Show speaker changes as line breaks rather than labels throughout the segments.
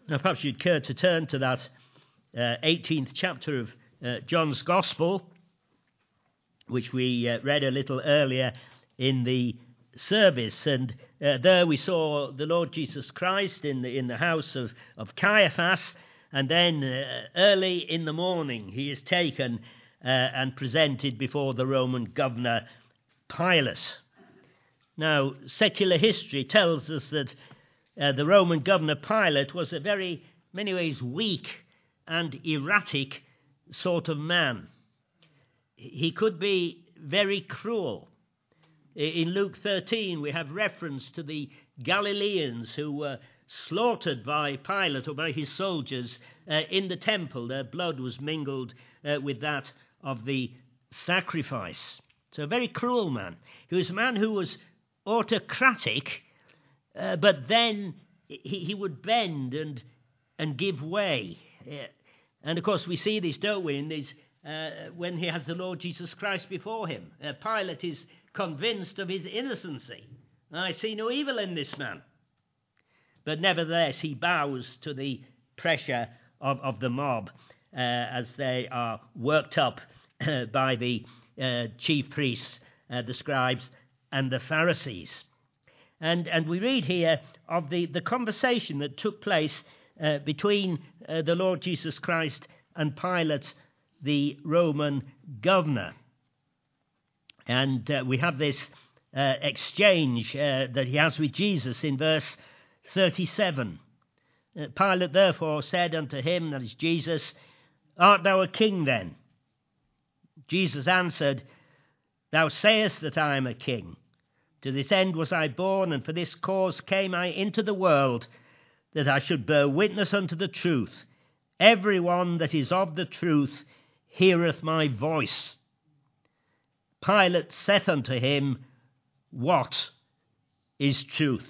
Now, perhaps you'd care to turn to that 18th chapter of John's Gospel, which we read a little earlier in the service. And there we saw the Lord Jesus Christ in the house of Caiaphas, and then early in the morning he is taken and presented before the Roman governor Pilate. Now, secular history tells us that the Roman governor Pilate was a very, many ways, weak and erratic sort of man. He could be very cruel. In Luke 13, we have reference to the Galileans who were slaughtered by Pilate or by his soldiers in the temple. Their blood was mingled with that of the sacrifice. So a very cruel man. He was a man who was autocratic, but then he would bend and give way. And of course we see this, don't we, in this, when he has the Lord Jesus Christ before him. Pilate is convinced of his innocency. I see no evil in this man. But nevertheless he bows to the pressure of the mob as they are worked up by the chief priests, the scribes and the Pharisees. And we read here of the conversation that took place between the Lord Jesus Christ and Pilate, the Roman governor. And we have this exchange that he has with Jesus in verse 37. Pilate therefore said unto him, that is Jesus, Art thou a king then? Jesus answered, Thou sayest that I am a king. To this end was I born, and for this cause came I into the world, that I should bear witness unto the truth. Every one that is of the truth heareth my voice. Pilate saith unto him, What is truth?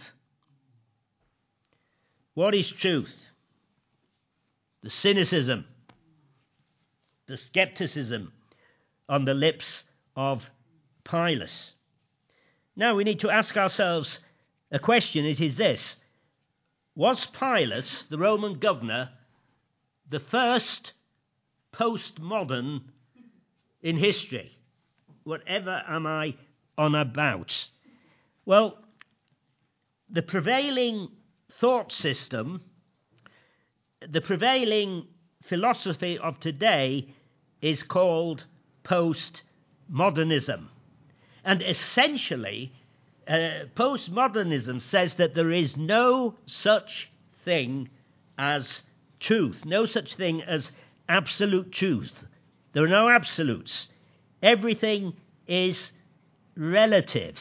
What is truth? The cynicism, the skepticism on the lips of Pilate. Now we need to ask ourselves a question. It is this: was Pilate, the Roman governor, the first postmodern in history? Whatever am I on about? Well, the prevailing thought system, the prevailing philosophy of today is called postmodernism. And essentially, postmodernism says that there is no such thing as truth, no such thing as absolute truth. There are no absolutes. Everything is relative.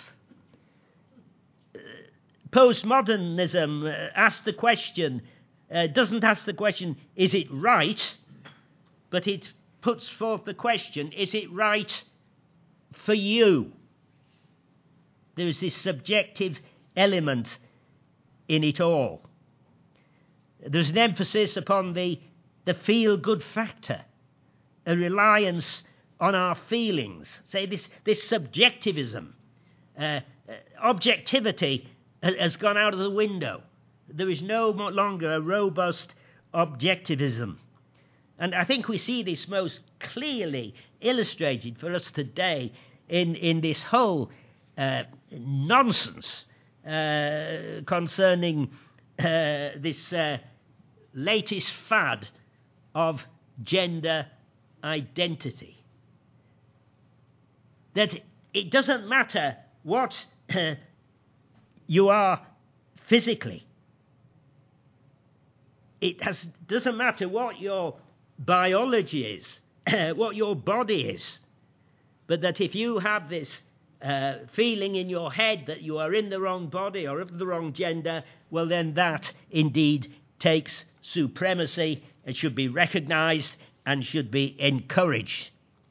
Postmodernism doesn't ask the question, is it right? But it puts forth the question, is it right for you? There is this subjective element in it all. There's an emphasis upon the feel-good factor, a reliance on our feelings. Say this subjectivism, objectivity has gone out of the window. There is no longer a robust objectivism. And I think we see this most clearly illustrated for us today in this whole nonsense concerning this latest fad of gender identity. That it doesn't matter what you are physically. It doesn't matter what your biology is, what your body is, but that if you have this feeling in your head that you are in the wrong body or of the wrong gender, well then that indeed takes supremacy and should be recognized and should be encouraged.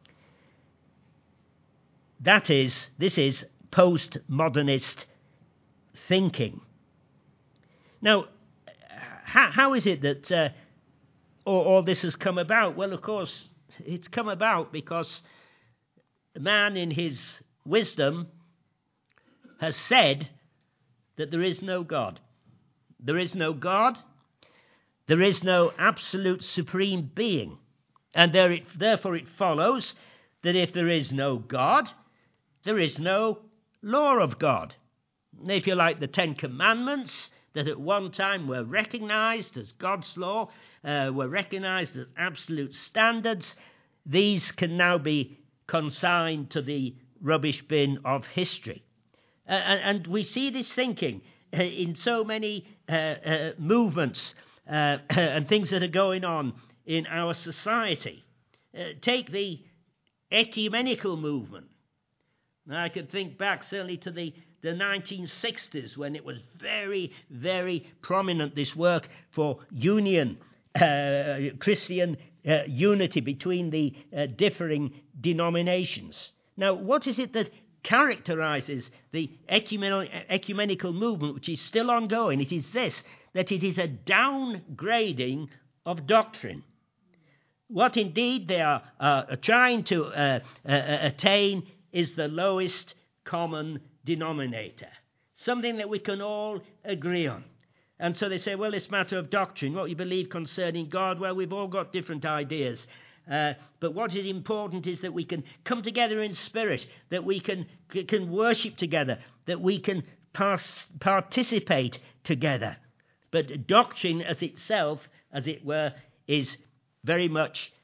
This is postmodernist thinking. Now, how is it that all this has come about? Well, of course, it's come about because man in his wisdom has said that there is no God. There is no God. There is no absolute supreme being. And therefore it follows that if there is no God, there is no law of God. If you like, the Ten Commandments that at one time were recognized as God's law, were recognized as absolute standards, these can now be consigned to the rubbish bin of history. And we see this thinking in so many movements and things that are going on in our society. Take the ecumenical movement. I can think back certainly to the 1960s when it was very, very prominent, this work for union, Christian unity between the differing denominations. Now, what is it that characterizes the ecumenical movement, which is still ongoing? It is this, that it is a downgrading of doctrine. What indeed they are trying to attain is the lowest common denominator, something that we can all agree on. And so they say, well, it's a matter of doctrine, what you believe concerning God. Well, we've all got different ideas. But what is important is that we can come together in spirit, that we can worship together, that we can participate together. But doctrine as itself, as it were, is very much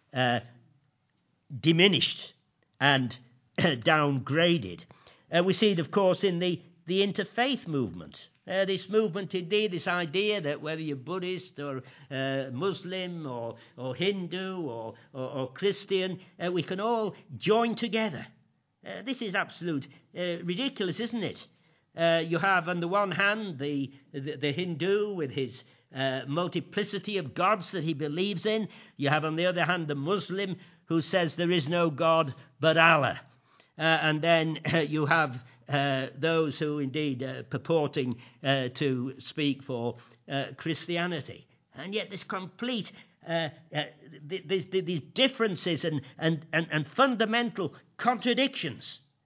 diminished and downgraded. We see it, of course, in the interfaith movement. This movement, indeed, this idea that whether you're Buddhist or Muslim or Hindu or Christian, we can all join together. This is absolute ridiculous, isn't it? You have, on the one hand, the Hindu with his multiplicity of gods that he believes in. You have, on the other hand, the Muslim who says there is no God but Allah. And then you have those who indeed purporting to speak for Christianity. And yet this complete, these differences and fundamental contradictions.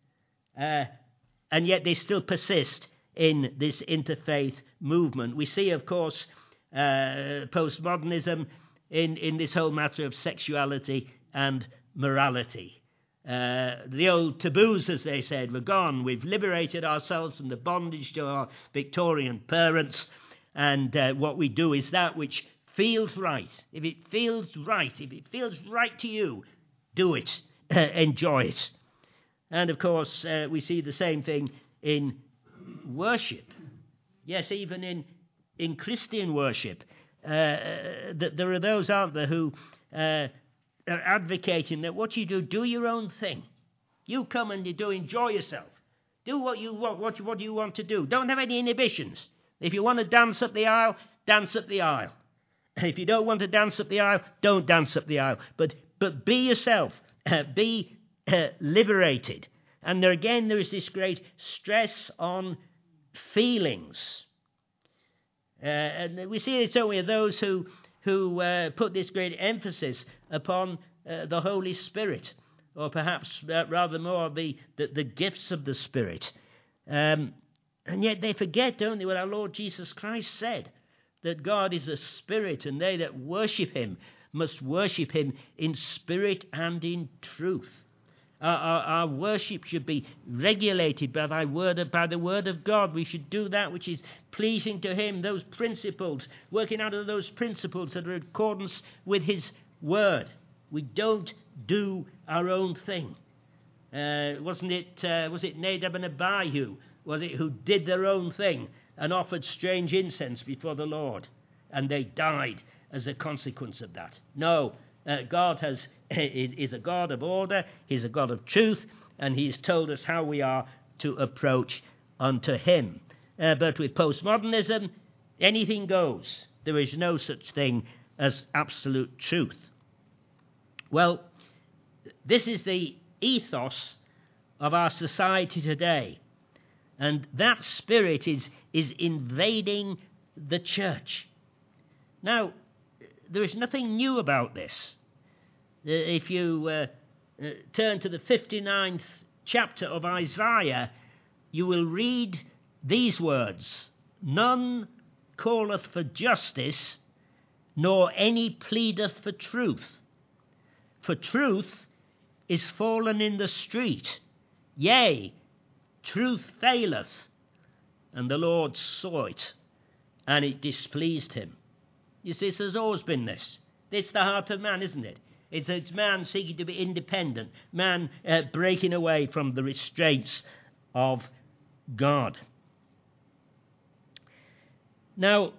And yet they still persist in this interfaith movement. We see, of course, postmodernism in this whole matter of sexuality and morality. The old taboos, as they said, were gone. We've liberated ourselves from the bondage to our Victorian parents, and what we do is that which feels right. If it feels right, if it feels right to you, do it, enjoy it. And of course, we see the same thing in worship. Yes, even in Christian worship, that there are those, aren't there, who are advocating that what you do your own thing. You come and you enjoy yourself. Do what you want, what you want to do. Don't have any inhibitions. If you want to dance up the aisle, dance up the aisle. If you don't want to dance up the aisle, don't dance up the aisle. But be yourself. Be liberated. And there is this great stress on feelings. And we see it only those who put this great emphasis upon the Holy Spirit, or perhaps rather more the gifts of the Spirit. And yet they forget, don't they, what our Lord Jesus Christ said, that God is a spirit, and they that worship him must worship him in spirit and in truth. Our worship should be regulated by the word of God. We should do that which is pleasing to him, those principles, working out of those principles that are in accordance with his word. We don't do our own thing. Was it Nadab and Abihu, who did their own thing and offered strange incense before the Lord, and they died as a consequence of that? No, God is a God of order, he's a God of truth, and he's told us how we are to approach unto him. But with postmodernism, anything goes. There is no such thing as absolute truth. Well, this is the ethos of our society today, and that spirit is invading the church. Now, there is nothing new about this. If you turn to the 59th chapter of Isaiah, you will read these words: "None calleth for justice, nor any pleadeth for truth. For truth is fallen in the street. Yea, truth faileth. And the Lord saw it, and it displeased him. You see, there's always been this. It's the heart of man, isn't it? It's man seeking to be independent, man breaking away from the restraints of God. Now,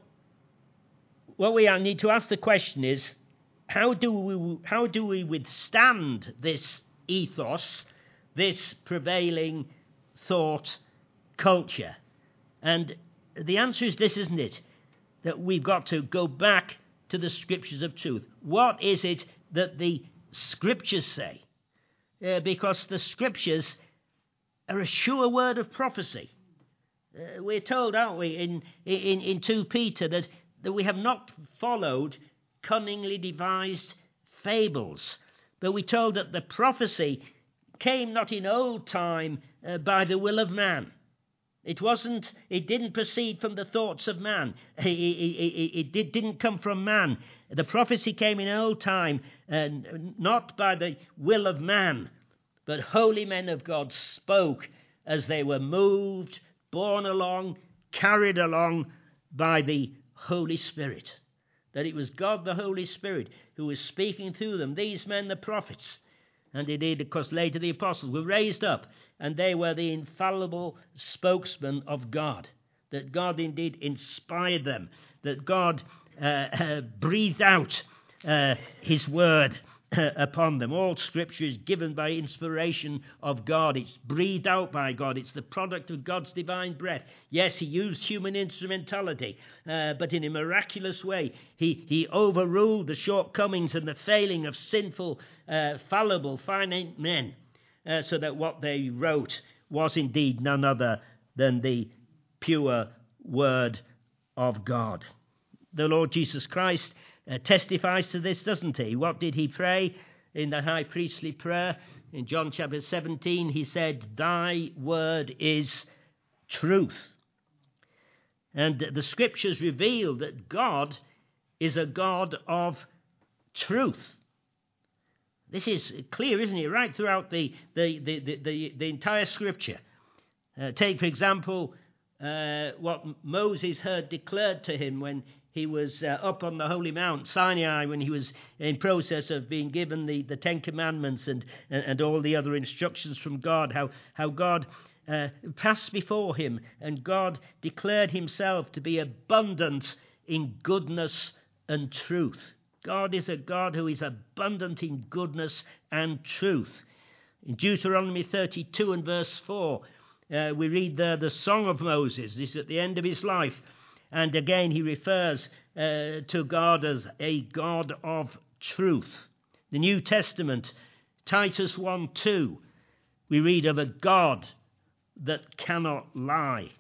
what we need to ask the question is, how do we withstand this ethos, this prevailing thought culture? And the answer is this, isn't it? That we've got to go back to the scriptures of truth. What is it that the scriptures say? Because the scriptures are a sure word of prophecy. We're told, aren't we, in 2 Peter, that we have not followed cunningly devised fables, but we're told that the prophecy came not in old time by the will of man. It didn't proceed from the thoughts of man. It didn't come from man. The prophecy came in old time, not by the will of man, but holy men of God spoke as they were moved, borne along, carried along by the Holy Spirit. That it was God the Holy Spirit who was speaking through them. These men, the prophets, and indeed, of course, later the apostles, were raised up, and they were the infallible spokesmen of God. That God indeed inspired them, that God breathed out his word upon them. All scripture is given by inspiration of God. It's breathed out by God. It's the product of God's divine breath. Yes, he used human instrumentality, but in a miraculous way, he overruled the shortcomings and the failing of sinful, fallible, finite men, so that what they wrote was indeed none other than the pure word of God. The Lord Jesus Christ testifies to this, doesn't he? What did he pray in the high priestly prayer? In John chapter 17, he said, "Thy word is truth." And the scriptures reveal that God is a God of truth. This is clear, isn't it? Right throughout the entire scripture. Take, for example, what Moses heard declared to him when he was up on the Holy Mount, Sinai, when he was in process of being given the Ten Commandments and all the other instructions from God, how God passed before him, and God declared himself to be abundant in goodness and truth. God is a God who is abundant in goodness and truth. In Deuteronomy 32 and verse 4, we read there the Song of Moses. This is at the end of his life. And again, he refers to God as a God of truth. The New Testament, Titus 1:2, we read of a God that cannot lie.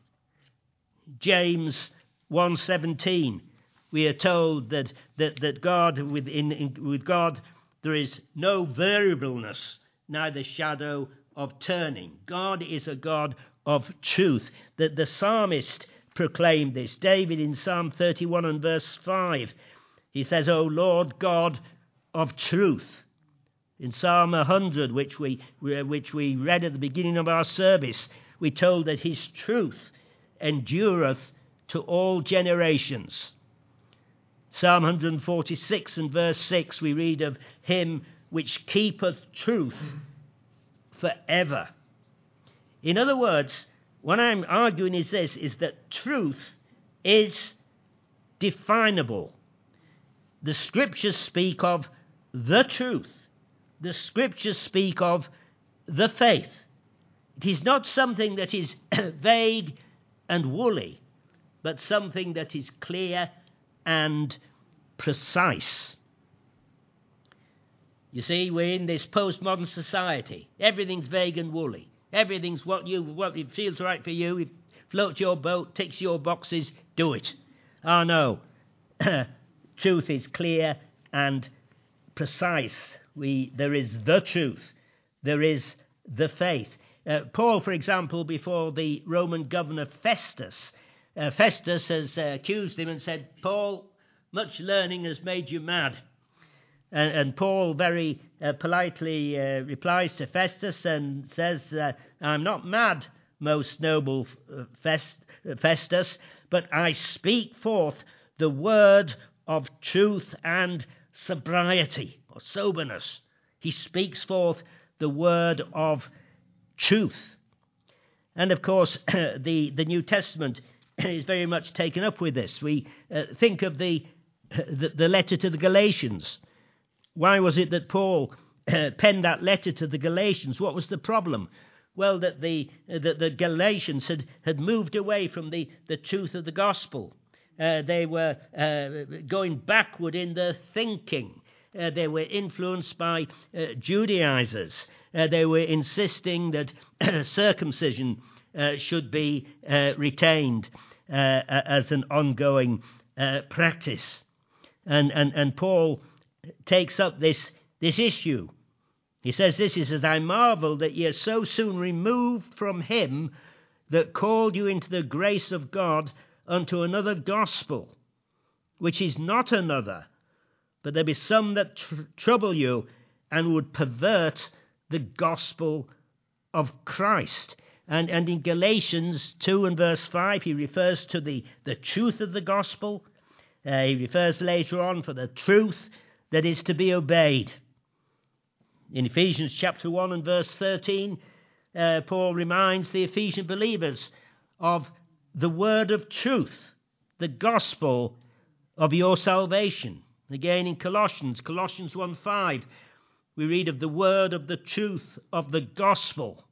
James 1:17, we are told that God, with God, there is no variableness, neither shadow of turning. God is a God of truth. That the psalmist proclaimed this. David in Psalm 31 and verse 5, he says, "O Lord God of truth." In Psalm 100, which we read at the beginning of our service, we told that his truth endureth to all generations. Psalm 146 and verse 6, we read of him which keepeth truth forever. In other words, what I'm arguing is this, is that truth is definable. The scriptures speak of the truth. The scriptures speak of the faith. It is not something that is vague and woolly, but something that is clear and precise. You see, we're in this postmodern society. Everything's vague and woolly. Everything's what it feels right for you. It floats your boat, ticks your boxes, do it. Oh no. Truth is clear and precise. There is the truth. There is the faith. Paul, for example, before the Roman governor Festus, Festus has accused him and said, "Paul, much learning has made you mad. And Paul very politely replies to Festus and says, I'm not mad, most noble Festus, but I speak forth the word of truth and sobriety, or soberness. He speaks forth the word of truth. And of course, the New Testament is very much taken up with this. We think of the letter to the Galatians. Why was it that Paul penned that letter to the Galatians? What was the problem? Well, that the Galatians had moved away from the truth of the gospel. They were going backward in their thinking. They were influenced by Judaizers. They were insisting that circumcision should be retained as an ongoing practice. And Paul takes up this issue. He says, "This is as I marvel that ye are so soon removed from him that called you into the grace of God unto another gospel, which is not another, but there be some that trouble you and would pervert the gospel of Christ." And in Galatians 2 and verse 5, he refers to the truth of the gospel. He refers later on for the truth that is to be obeyed. In Ephesians chapter 1 and verse 13, Paul reminds the Ephesian believers of the word of truth, the gospel of your salvation. Again in Colossians 1:5, we read of the word of the truth of the gospel.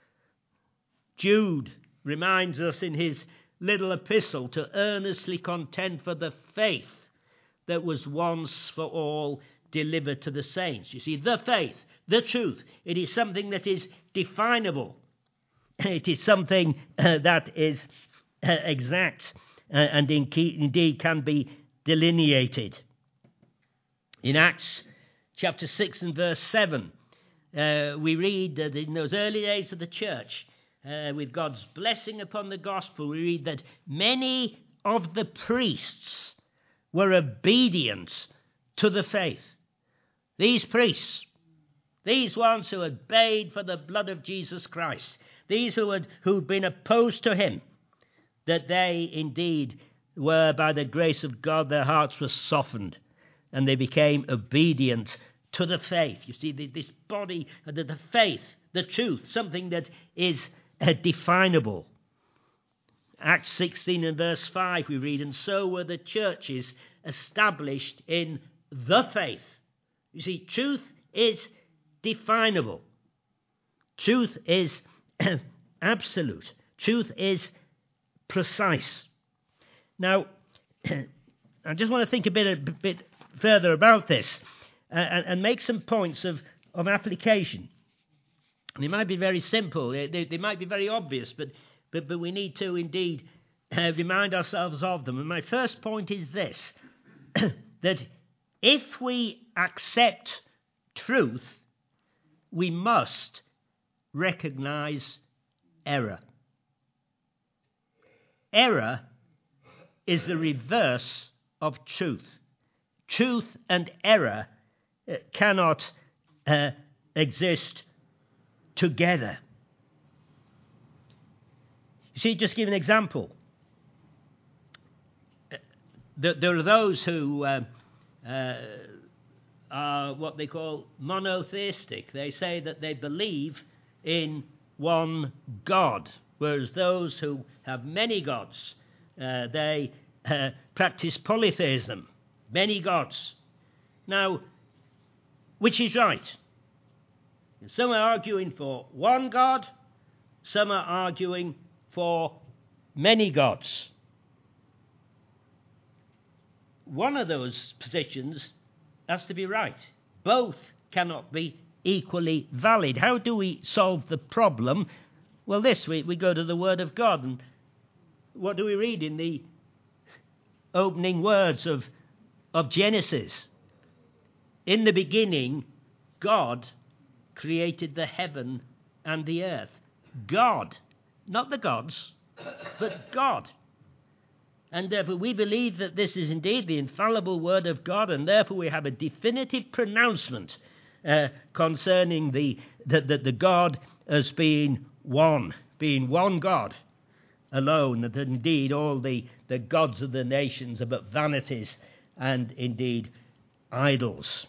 Jude reminds us in his little epistle to earnestly contend for the faith that was once for all delivered to the saints. You see, the faith, the truth, it is something that is definable. It is something that is exact and indeed can be delineated. In Acts chapter 6 and verse 7, we read that in those early days of the church, with God's blessing upon the gospel, we read that many of the priests were obedient to the faith. These priests, these ones who had paid for the blood of Jesus Christ, these who'd been opposed to him, that they indeed were, by the grace of God, their hearts were softened and they became obedient to the faith. You see, this body, the faith, the truth, something that is definable. Acts 16 and verse 5 we read, "And so were the churches established in the faith." You see, truth is definable. Truth is absolute. Truth is precise. Now, I just want to think a bit further about this and make some points of application. They might be very simple, they might be very obvious, but we need to indeed remind ourselves of them. And my first point is this, that if we accept truth, we must recognize error. Error is the reverse of truth. Truth and error cannot exist together. You see, just give an example. There are those who are what they call monotheistic. They say that they believe in one God, whereas those who have many gods, they practice polytheism, many gods. Now, which is right? Some are arguing for one God, some are arguing for many gods. One of those positions has to be right. Both cannot be equally valid. How do we solve the problem? Well, we go to the Word of God, and what do we read in the opening words of Genesis? In the beginning, God created the heaven and the earth. God, not the gods, but God. And therefore we believe that this is indeed the infallible word of God, and therefore we have a definitive pronouncement concerning the God as being one God alone, and that indeed all the gods of the nations are but vanities and indeed idols.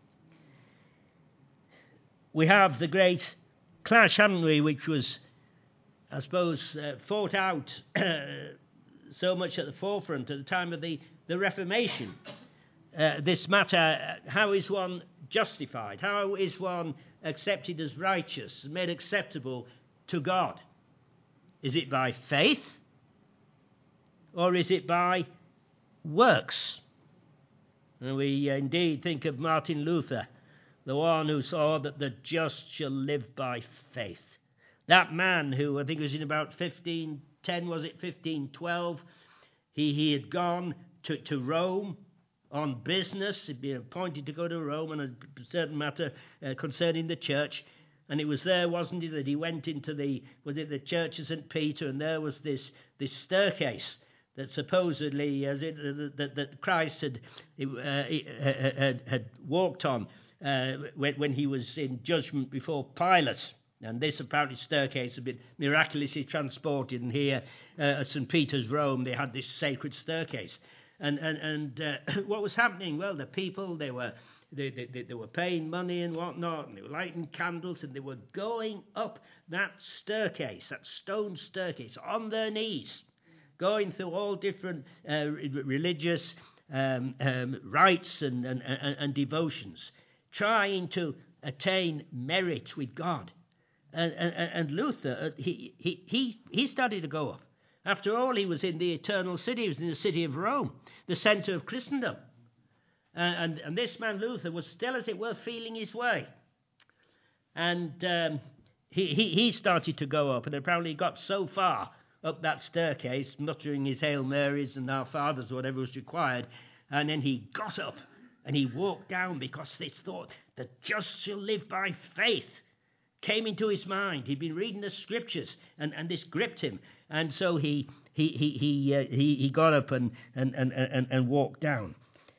We have the great clash, haven't we, which was, I suppose, fought out so much at the forefront at the time of the Reformation. This matter, how is one justified? How is one accepted as righteous, made acceptable to God? Is it by faith, or is it by works? And we indeed think of Martin Luther, the one who saw that the just shall live by faith. That man who, I think it was in about 1510, was it 1512, he had gone to Rome on business. He'd been appointed to go to Rome on a certain matter concerning the church. And it was there, wasn't it, that he went into the Church of St. Peter, and there was this staircase that supposedly that Christ had walked on when he was in judgment before Pilate. And this apparently staircase had been miraculously transported, and here at St. Peter's, Rome, they had this sacred staircase. And what was happening? Well, the people, they were paying money and whatnot, and they were lighting candles, and they were going up that staircase, that stone staircase, on their knees, going through all different religious rites and devotions, trying to attain merit with God. And Luther, he started to go up. After all, he was in the eternal city. He was in the city of Rome, the centre of Christendom. And this man Luther was still, as it were, feeling his way. And he started to go up, and apparently got so far up that staircase, muttering his Hail Marys and Our Fathers, whatever was required, and then he got up and he walked down, because this thought, the just shall live by faith, came into his mind. He'd been reading the scriptures, and this gripped him, and so he got up and walked down.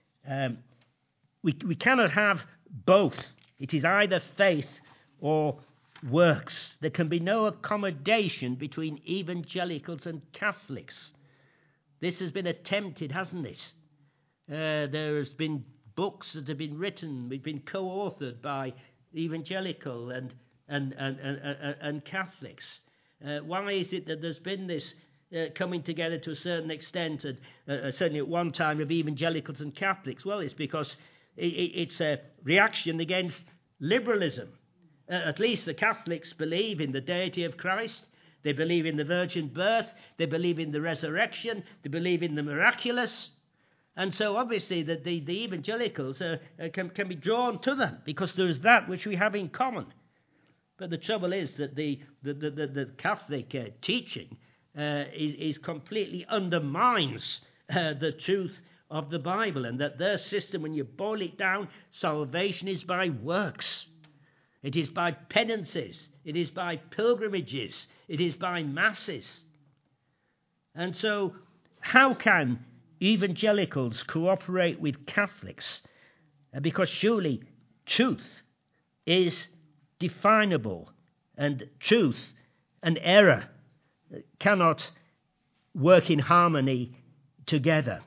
We cannot have both. It is either faith or works. There can be no accommodation between evangelicals and Catholics. This has been attempted, hasn't it? There has been books that have been written, we've been co-authored by evangelical and Catholics. Why is it that there's been this coming together to a certain extent, certainly at one time, of evangelicals and Catholics? Well, it's because it's a reaction against liberalism. At least the Catholics believe in the deity of Christ. They believe in the virgin birth. They believe in the resurrection. They believe in the miraculous. And so obviously the evangelicals can be drawn to them, because there is that which we have in common. But the trouble is that the Catholic teaching is completely undermines the truth of the Bible, and that their system, when you boil it down, salvation is by works. It is by penances. It is by pilgrimages. It is by masses. And so how can evangelicals cooperate with Catholics? Because surely truth is definable, and truth and error cannot work in harmony together.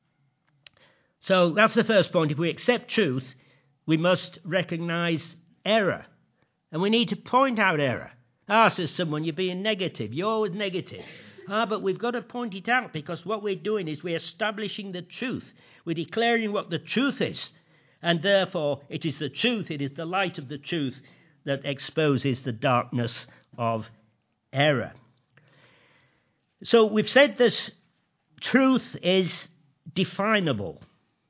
So that's the first point. If we accept truth, we must recognize error, and we need to point out error. Says someone, you're being negative. You're always negative. But we've got to point it out, because what we're doing is we're establishing the truth. We're declaring what the truth is, and therefore it is the truth, it is the light of the truth that exposes the darkness of error. So we've said this truth is definable,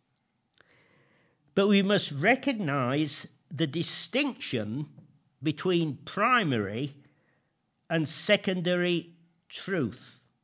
but we must recognize the distinction between primary and secondary truth.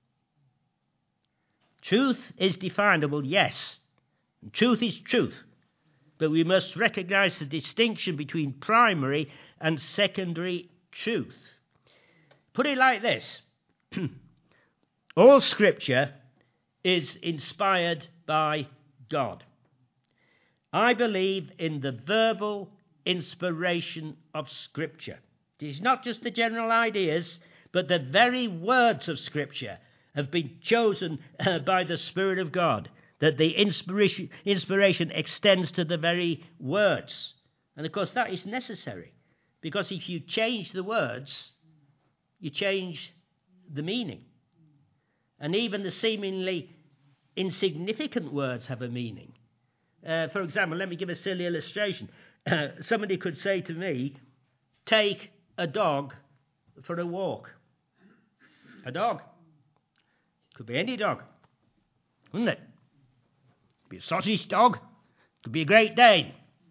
Truth is definable, yes. Truth is truth. But we must recognize the distinction between primary and secondary truth. Put it like this. All Scripture is inspired by God. I believe in the verbal inspiration of Scripture. It is not just the general ideas, but the very words of Scripture have been chosen by the Spirit of God, that the inspiration extends to the very words. And of course that is necessary, because if you change the words, you change the meaning. And even the seemingly insignificant words have a meaning. For example, let me give a silly illustration. Somebody could say to me, take a dog for a walk. A dog. Could be any dog, wouldn't it? Could be a sausage dog. Could be a Great Dane.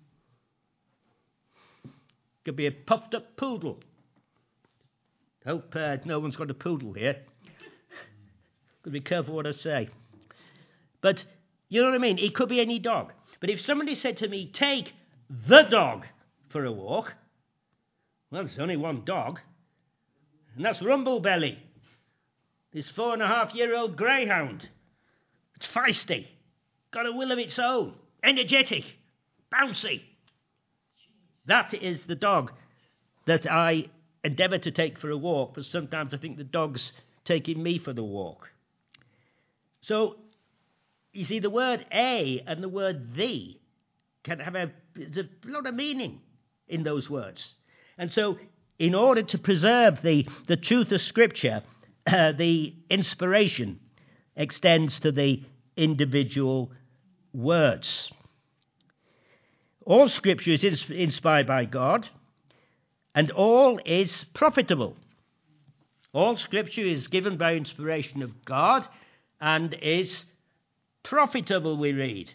Could be a puffed up poodle. Hope no one's got a poodle here. Got to be careful what I say. But you know what I mean? It could be any dog. But if somebody said to me, take the dog for a walk, well, there's only one dog, and that's Rumblebelly, this 4.5-year-old greyhound. It's feisty, got a will of its own, energetic, bouncy. That is the dog that I endeavour to take for a walk, but sometimes I think the dog's taking me for the walk. So, you see, the word a and the word the can have a lot of meaning in those words. And so, in order to preserve the truth of Scripture, the inspiration extends to the individual words. All Scripture is inspired by God, and all is profitable. All Scripture is given by inspiration of God and is profitable, we read.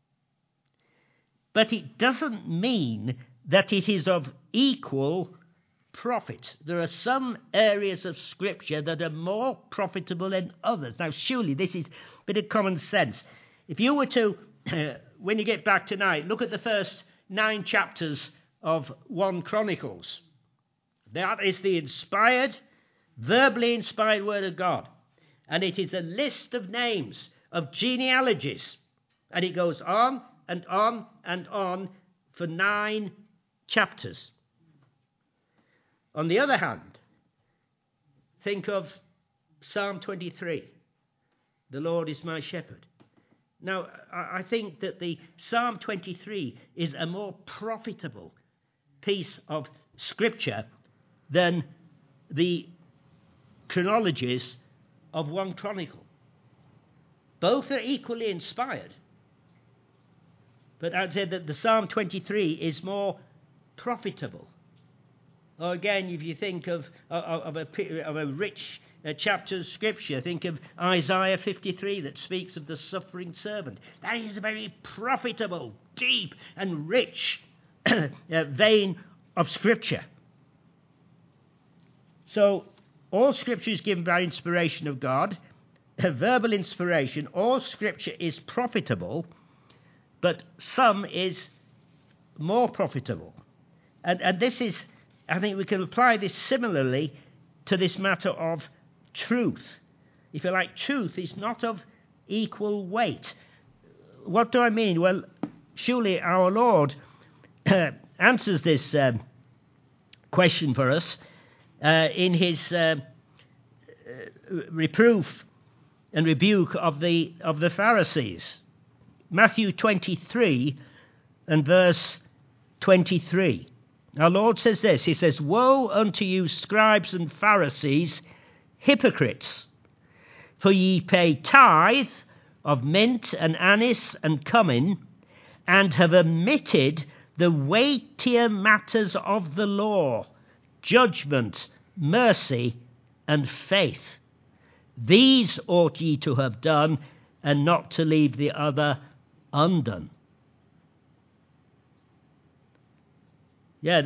But it doesn't mean that it is of equal profit. There are some areas of Scripture that are more profitable than others. Now, surely this is a bit of common sense. If you were to, when you get back tonight, look at the first 9 chapters of 1 Chronicles. That is the inspired, verbally inspired Word of God. And it is a list of names, of genealogies. And it goes on and on and on for 9 chapters. On the other hand, think of Psalm 23. The Lord is my shepherd. Now, I think that the Psalm 23 is a more profitable piece of Scripture than the chronologies of 1 Chronicle. Both are equally inspired. But I'd say that the Psalm 23 is more profitable. Or again, if you think of a rich chapter of Scripture, think of Isaiah 53 that speaks of the suffering servant. That is a very profitable, deep and rich vein of Scripture. So, all Scripture is given by inspiration of God, verbal inspiration. All Scripture is profitable, but some is more profitable. And this is, I think we can apply this similarly to this matter of truth. If you like, truth is not of equal weight. What do I mean? Well, surely our Lord answers this question for us in his reproof and rebuke of the Pharisees. Matthew 23 and verse 23. Our Lord says this. He says, "Woe unto you, scribes and Pharisees, hypocrites! For ye pay tithe of mint and anise and cumin, and have omitted the weightier matters of the law, judgment, mercy, and faith. These ought ye to have done, and not to leave the other undone." Yeah,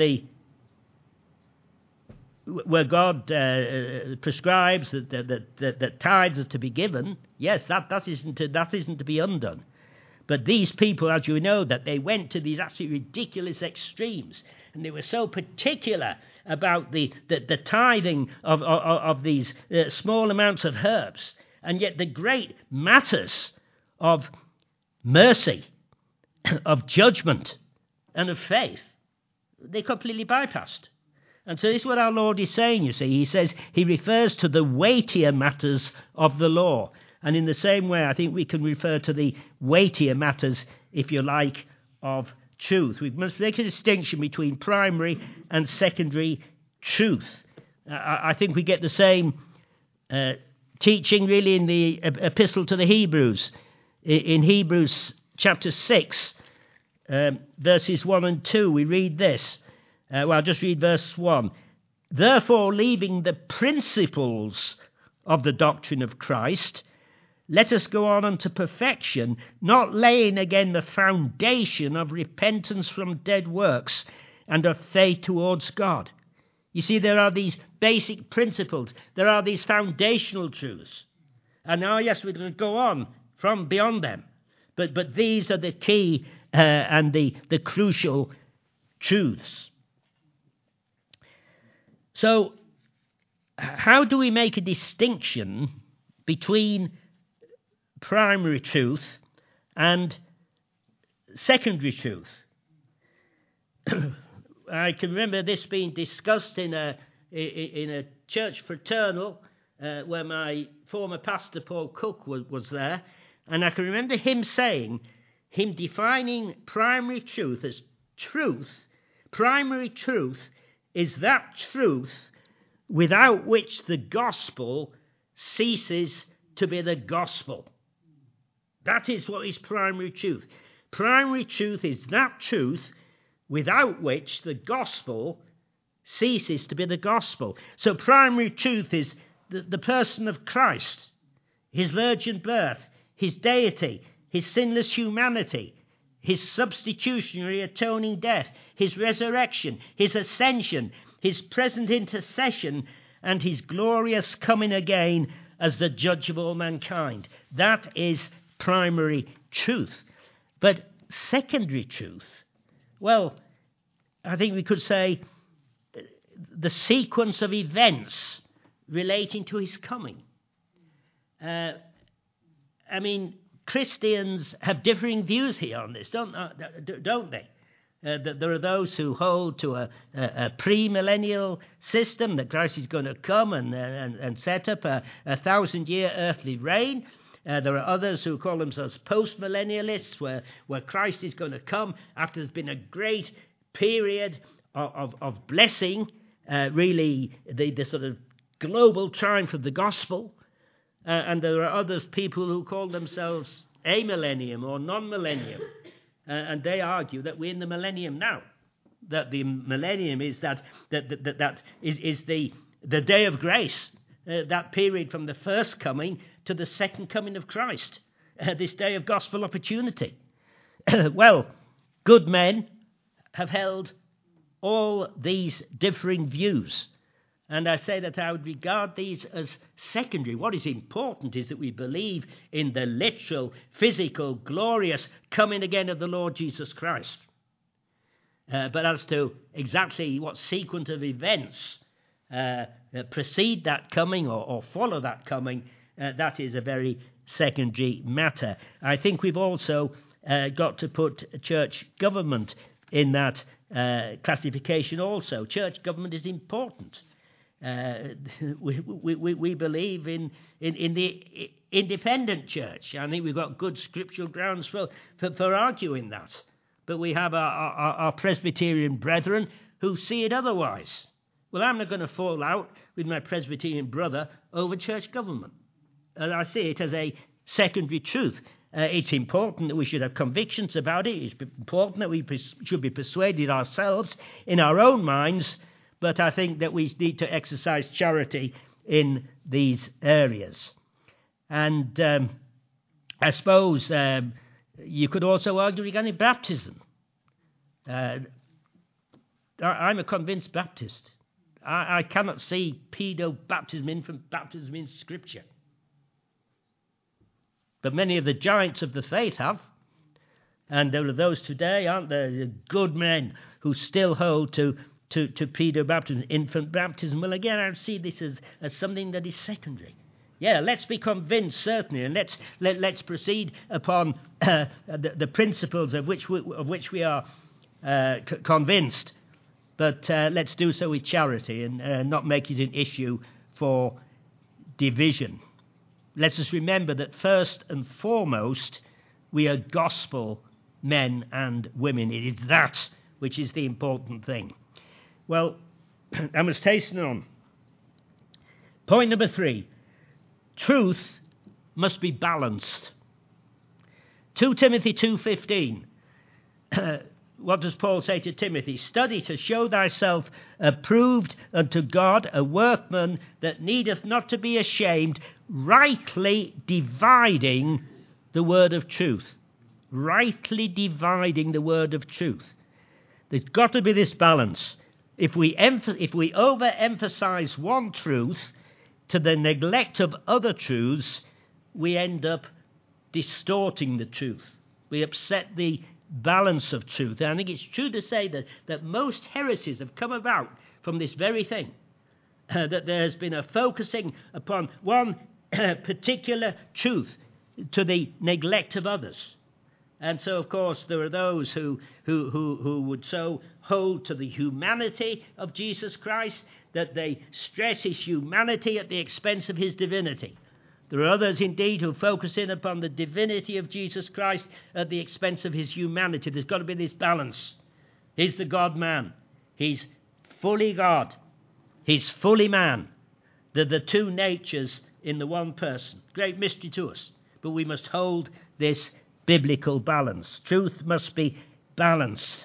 where God prescribes that tithes are to be given, yes, that isn't to be undone. But these people, as you know, that they went to these absolutely ridiculous extremes, and they were so particular about the tithing of these small amounts of herbs, And yet the great matters of mercy, of judgment, and of faith, they completely bypassed. And so this is what our Lord is saying, you see. He says, he refers to the weightier matters of the law. And in the same way, I think we can refer to the weightier matters, if you like, of truth. We must make a distinction between primary and secondary truth. I think we get the same teaching really in the epistle to the Hebrews. In Hebrews chapter 6, verses 1 and 2, we read this. I'll just read verse 1. Therefore, leaving the principles of the doctrine of Christ, let us go on unto perfection, not laying again the foundation of repentance from dead works and of faith towards God. You see, there are these basic principles. There are these foundational truths. And now, yes, we're going to go on from beyond them. But these are the key and the crucial truths. So, how do we make a distinction between primary truth and secondary truth? I can remember this being discussed in a church fraternal where my former pastor Paul Cook was there, and I can remember him defining primary truth as truth. Primary truth is that truth without which the gospel ceases to be the gospel. That is what is primary truth. Primary truth is that truth without which the gospel ceases to be the gospel. So primary truth is the person of Christ, his virgin birth, his deity, his sinless humanity, his substitutionary atoning death, his resurrection, his ascension, his present intercession, and his glorious coming again as the judge of all mankind. That is primary truth. But secondary truth, well, I think we could say the sequence of events relating to his coming. Christians have differing views here on this, don't they? There are those who hold to a premillennial system, that Christ is going to come and set up a 1,000-year earthly reign. There are others who call themselves postmillennialists, where Christ is going to come after there's been a great period of blessing, really the sort of global triumph of the gospel. And there are others, people who call themselves amillennium or non-millennium. And they argue that we're in the millennium now. That the millennium is that is the day of grace, that period from the first coming to the second coming of Christ, this day of gospel opportunity. Well, good men have held all these differing views. And I say that I would regard these as secondary. What is important is that we believe in the literal, physical, glorious coming again of the Lord Jesus Christ. But as to exactly what sequence of events precede that coming or follow that coming, that is a very secondary matter. I think we've also got to put church government in that classification also. Church government is important. We believe in the independent church. I think we've got good scriptural grounds for arguing that. But we have our Presbyterian brethren who see it otherwise. Well, I'm not going to fall out with my Presbyterian brother over church government. And I see it as a secondary truth. It's important that we should have convictions about it. It's important that we should be persuaded ourselves in our own minds. But I think that we need to exercise charity in these areas. And I suppose you could also argue regarding baptism. I'm a convinced Baptist. I cannot see pedo-baptism, infant baptism in Scripture. But many of the giants of the faith have. And there are those today, aren't there, the good men who still hold to pedo-baptism, infant baptism. Well, again, I see this as something that is secondary. Yeah, let's be convinced, certainly, and let's proceed upon the principles of which we are convinced. But let's do so with charity and not make it an issue for division. Let us remember that first and foremost, we are gospel men and women. It is that which is the important thing. Well, I must hasten on. Point number 3. Truth must be balanced. 2 Timothy 2:15. What does Paul say to Timothy? Study to show thyself approved unto God, a workman that needeth not to be ashamed, rightly dividing the word of truth. Rightly dividing the word of truth. There's got to be this balance. If we overemphasize one truth to the neglect of other truths, we end up distorting the truth. We upset the balance of truth. And I think it's true to say that most heresies have come about from this very thing, that there has been a focusing upon one particular truth to the neglect of others. And so, of course, there are those who would so hold to the humanity of Jesus Christ that they stress his humanity at the expense of his divinity. There are others, indeed, who focus in upon the divinity of Jesus Christ at the expense of his humanity. There's got to be this balance. He's the God-man. He's fully God. He's fully man. They're the two natures in the one person. Great mystery to us. But we must hold this biblical balance. Truth must be balanced.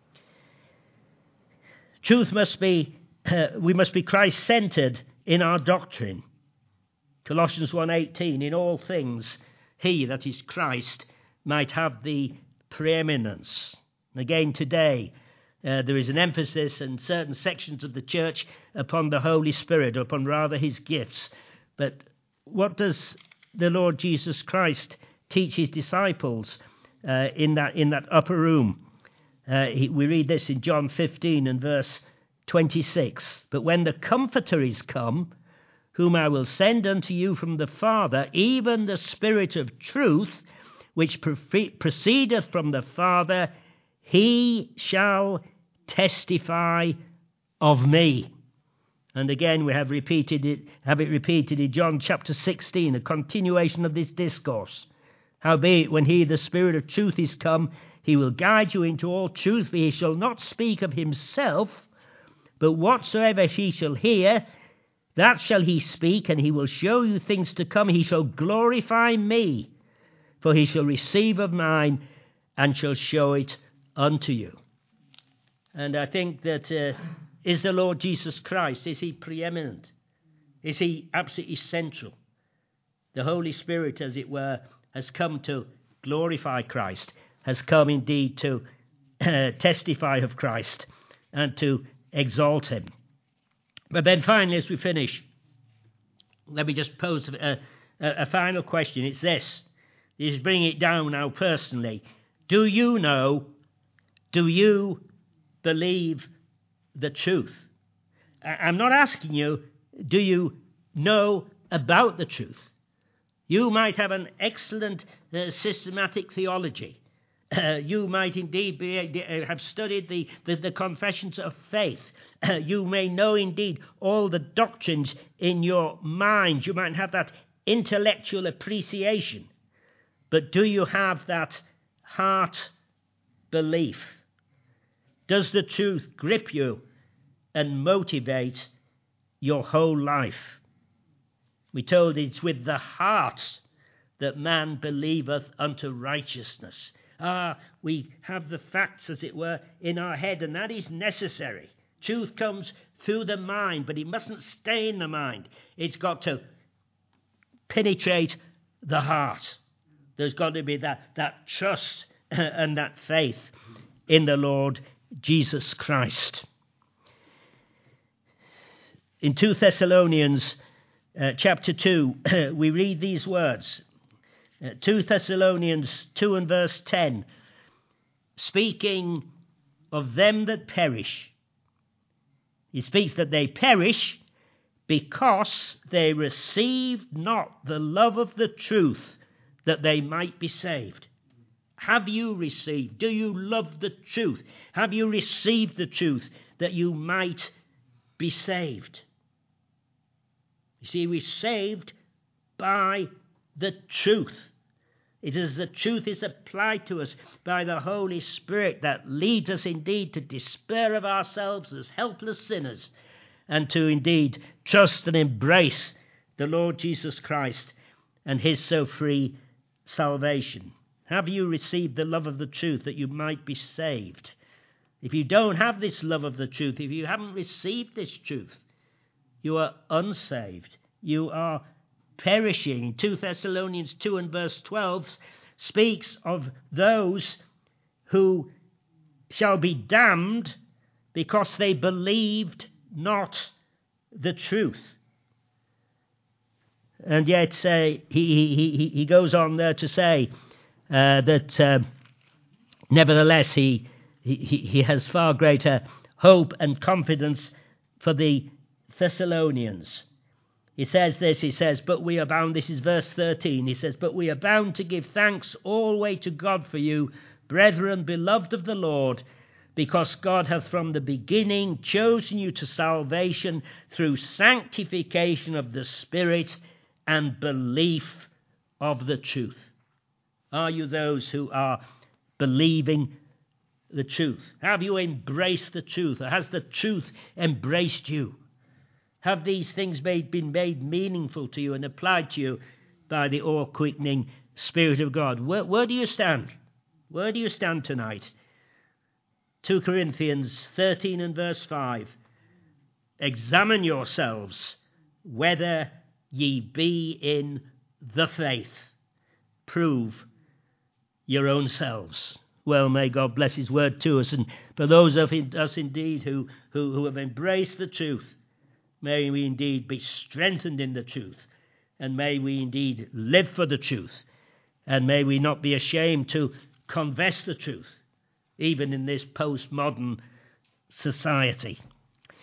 Truth must be, we must be Christ-centered in our doctrine. Colossians 1:18, in all things, he, that is Christ, might have the preeminence. And again today, there is an emphasis in certain sections of the church upon the Holy Spirit, upon rather his gifts. But what does the Lord Jesus Christ teach his disciples in that upper room? We read this in John 15 and verse 26. But when the Comforter is come, whom I will send unto you from the Father, even the Spirit of truth, which proceedeth from the Father, he shall testify of me. And again we have it repeated in John chapter 16, a continuation of this discourse. Howbeit, when he, the Spirit of truth, is come, he will guide you into all truth, for he shall not speak of himself, but whatsoever he shall hear, that shall he speak, and he will show you things to come. He shall glorify me, for he shall receive of mine, and shall show it unto you. And I think that is the Lord Jesus Christ, is he preeminent? Is he absolutely central? The Holy Spirit, as it were, has come to glorify Christ, has come indeed to testify of Christ and to exalt him. But then finally, as we finish, let me just pose a final question. It's this. This is bringing it down now personally. Do you believe the truth? I'm not asking you, do you know about the truth? You might have an excellent systematic theology. You might indeed have studied the confessions of faith. You may know indeed all the doctrines in your mind. You might have that intellectual appreciation. But do you have that heart belief? Does the truth grip you and motivate your whole life? We're told it's with the heart that man believeth unto righteousness. We have the facts, as it were, in our head, and that is necessary. Truth comes through the mind, but it mustn't stay in the mind. It's got to penetrate the heart. There's got to be that trust and that faith in the Lord Jesus Christ. In 2 Thessalonians chapter 2, we read these words. 2 Thessalonians 2 and verse 10, speaking of them that perish. He speaks that they perish because they received not the love of the truth, that they might be saved. Have you received? Do you love the truth? Have you received the truth that you might be saved? You see, we're saved by the truth. It is the truth is applied to us by the Holy Spirit that leads us indeed to despair of ourselves as helpless sinners, and to indeed trust and embrace the Lord Jesus Christ and his so free salvation. Have you received the love of the truth that you might be saved? If you don't have this love of the truth, if you haven't received this truth, you are unsaved. You are perishing. 2 Thessalonians 2 and verse 12 speaks of those who shall be damned because they believed not the truth. And yet he goes on there to say that nevertheless he has far greater hope and confidence for the Thessalonians. He says this, he says, but we are bound, this is verse 13, he says, but we are bound to give thanks always to God for you, brethren, beloved of the Lord, because God hath from the beginning chosen you to salvation through sanctification of the Spirit and belief of the truth. Are you those who are believing the truth? Have you embraced the truth? Or has the truth embraced you? Have these things been made meaningful to you and applied to you by the all-quickening Spirit of God? Where do you stand? Where do you stand tonight? 2 Corinthians 13 and verse 5. Examine yourselves whether ye be in the faith. Prove your own selves. Well, may God bless his word to us. And for those of us indeed who have embraced the truth, may we indeed be strengthened in the truth. And may we indeed live for the truth. And may we not be ashamed to confess the truth, even in this postmodern society.